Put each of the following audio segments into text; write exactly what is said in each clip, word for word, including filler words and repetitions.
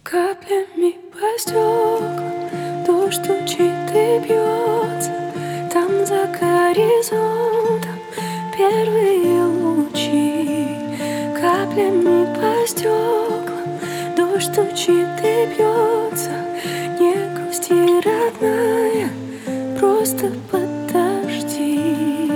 Каплями по стеклам дождь стучит и бьется. Там за горизонтом первые лучи. Каплями по стеклам дождь стучит и бьется. Не грусти, родная, просто подожди.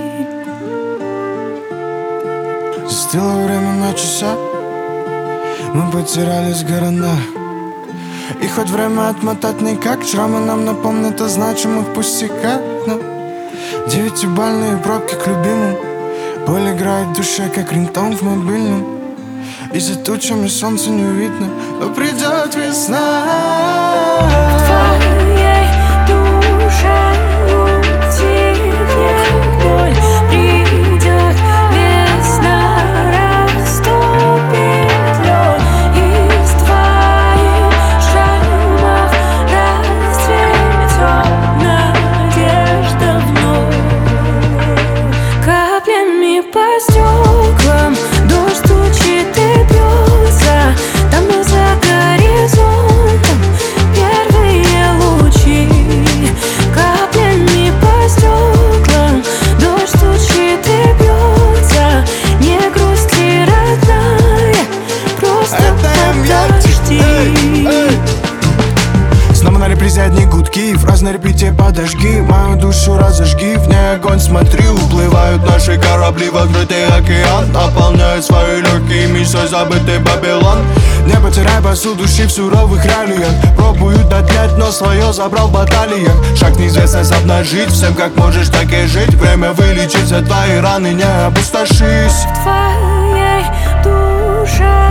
Застыло время на часах, мы потерялись в городах. И хоть время отмотать никак, шрамы нам напомнят о значимых пустяках. Но девятибалльные пробки к любимым, боль играет в душе, как рингтон в мобильном. И за тучами солнца не видно, но придет весна. В твоей душе утихнет боль, придет весна, растопит лед. Из твоих шрамов расцветет надежда вновь. Каплями по стеклам дождь стучит и бьется. Там за горизонтом первые лучи. Каплями по стеклам дождь стучит и бьется. Не грусти, родная, просто подожди. Снова на репризе одни гудки, фраз на репите подожги. Мою душу разожги, в ней огонь смотри. Уплывают наши корабли в открытый океан, наполняют свои легкие мечтой забытый Babylon. Не потеряй посуду души в суровых реалиях. Пробую дотлять, но свое забрал в баталиях. Шаг в неизвестность обнажить, всем как можешь, так и жить. Время вылечить все твои раны, не опустошись. В твоей душе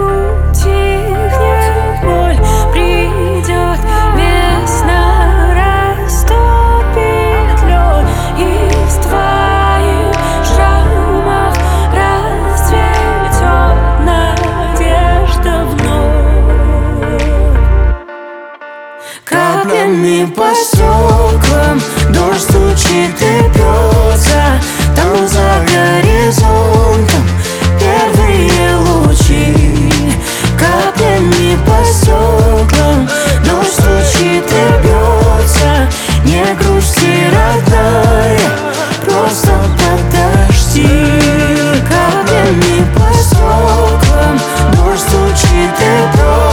утихнет боль, придет весна, растопит лед. Из твоих шрамов расцветет надежда вновь. Каплями по стеклам дождь стучит и бьется. Там за горизонтом первые лучи. Каплями по стеклам дождь стучит и бьется. Не грусти, родная, просто подожди. Каплями по стеклам дождь стучит и бьется.